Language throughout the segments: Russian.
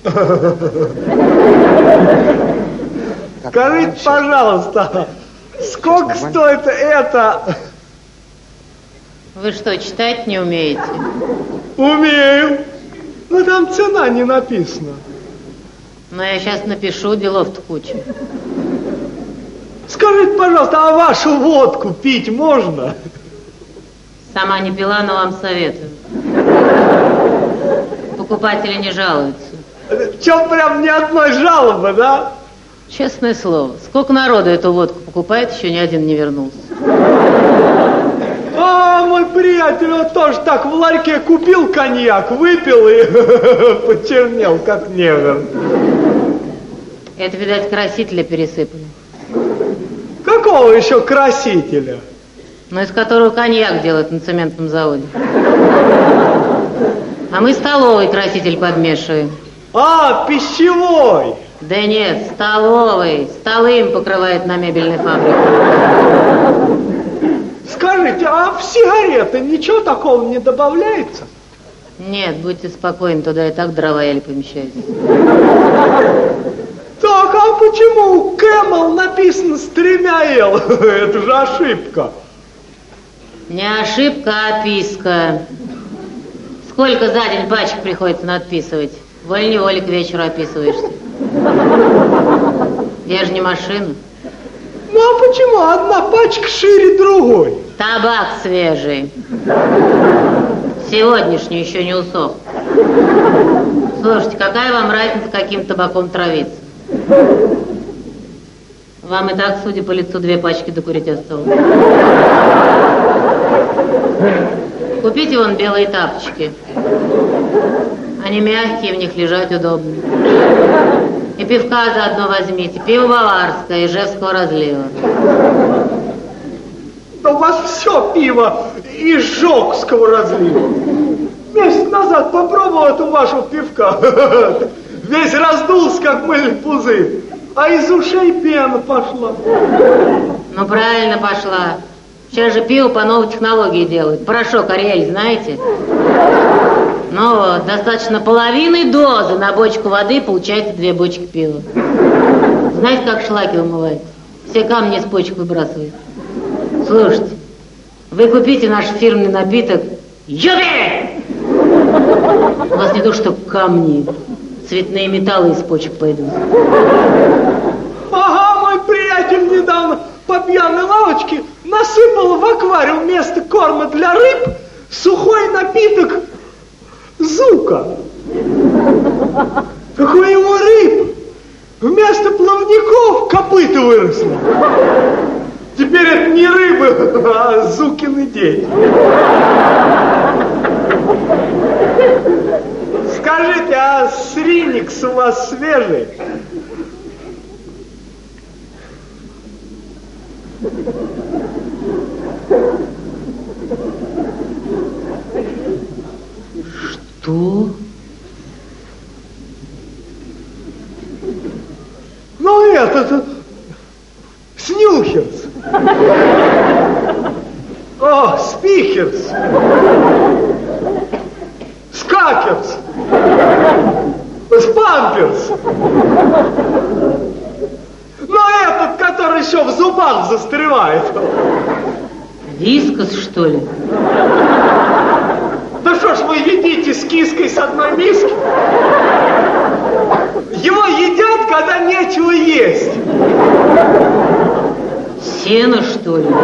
Скажите, пожалуйста, сколько стоит это? Вы что, читать не умеете? Умею. Но там цена не написана. Но я сейчас напишу, делов-то куча. Скажите, пожалуйста, а вашу водку пить можно? Сама не пила, но вам советую. Покупатели не жалуются. В чем прям ни одной жалобы, да? Честное слово, сколько народу эту водку покупает, еще ни один не вернулся. А, мой приятель вот тоже так в ларьке купил коньяк, выпил и почернел, как негр. Это, видать, красителя пересыпали. Какого еще красителя? Ну, из которого коньяк делают на цементном заводе. А мы столовый краситель подмешиваем. А, пищевой. Да нет, столовый. Столы им покрывает на мебельной фабрике. Скажите, а в сигареты ничего такого не добавляется? Нет, будьте спокойны, туда и так дрова еле помещаются. Так, а почему Camel написано с 3 L? Это же ошибка. Не ошибка, а описка. Сколько за день пачек приходится надписывать? Волей-неволей к вечеру описываешься. Я же не машина. Ну а почему одна пачка шире другой? Табак свежий. Сегодняшний еще не усох. Слушайте, какая вам разница, каким табаком травиться? Вам и так, судя по лицу, 2 пачки докурить осталось. Купите вон белые тапочки. Они мягкие, в них лежать удобно. И пивка заодно возьмите. Пиво баварское, Ижевского разлива. Да у вас все пиво Ижевского разлива. Месяц назад попробовал эту вашу пивка. Весь раздулся, как мыльный пузырь. А из ушей пена пошла. Ну, правильно пошла. Сейчас же пиво по новой технологии делают. Порошок Ариэль, знаете? Ну вот, достаточно половины дозы на бочку воды, получается 2 бочки пива. Знаете, как шлаки вымывают? Все камни из почек выбрасывают. Слушайте, вы купите наш фирменный напиток Юбилей! У вас не то, что камни, цветные металлы из почек пойдут. Ага, мой приятель недавно по пьяной лавочке насыпал в аквариум вместо корма для рыб сухой напиток Зука. Какой ему рыб? Вместо плавников копыта выросли. Теперь это не рыбы, а Зукины дети. Скажите, а Сриникс у вас свежий? Что? Ну это Снюхерс. О, Спикерс. Скакерс. Спамперс. Но этот, который еще в зубах застревает. Вискас, что ли? Да что ж вы едите с киской с одной миски? Его едят, когда нечего есть. Сено, что ли?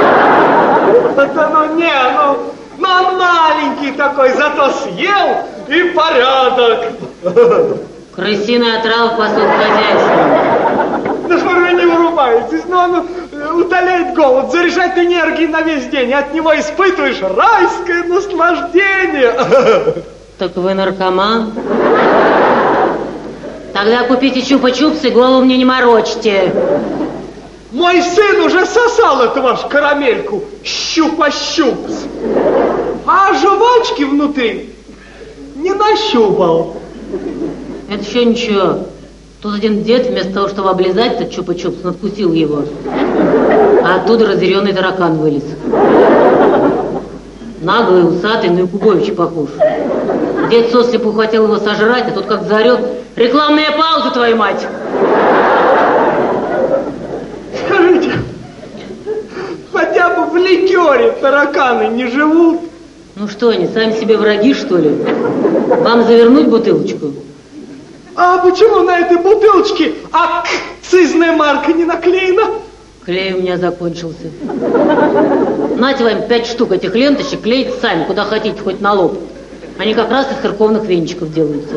Да ну не, ну он маленький такой, зато съел и порядок. Крысиный отрав пасут хозяйство. Да что вы не вырубаетесь, но он утоляет голод, заряжает энергией на весь день, и от него испытываешь райское наслаждение. Так вы наркоман? Тогда купите чупа-чупс и голову мне не морочьте. Мой сын уже сосал эту вашу карамельку, щупа-щупс. А жвачки внутри не нащупал. Это еще ничего. Тут один дед вместо того, чтобы облизать этот чупа-чупс, надкусил его. А оттуда разъяренный таракан вылез. Наглый, усатый, на Якубовича похож. Дед сослепу хотел его сожрать, а тут как заорет: рекламная пауза, твою мать! Скажите, хотя бы в ликере тараканы не живут? Ну что они, сами себе враги, что ли? Вам завернуть бутылочку? А почему на этой бутылочке акцизная марка не наклеена? Клей у меня закончился. Нате вам 5 штук этих ленточек, клейте сами, куда хотите, хоть на лоб. Они как раз из церковных венчиков делаются.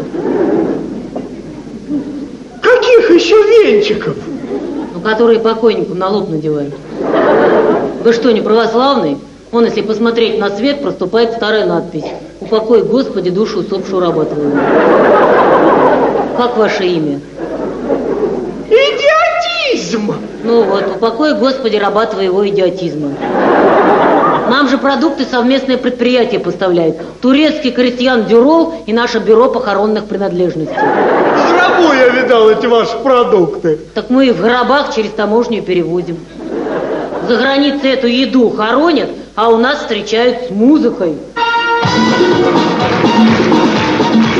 Каких еще венчиков? Ну, которые покойнику на лоб надевают. Вы что, не православный? Вон, если посмотреть на свет, проступает старая надпись: «Упокой, Господи, душу усопшую раба твоего». Как ваше имя? Идиотизм! Ну вот, упокой, Господи, раба твоего идиотизма. Нам же продукты совместное предприятие поставляет. Турецкий крестьян Дюрол и наше бюро похоронных принадлежностей. В гробу я видал эти ваши продукты. Так мы их в гробах через таможню перевозим. За границей эту еду хоронят, а у нас встречают с музыкой.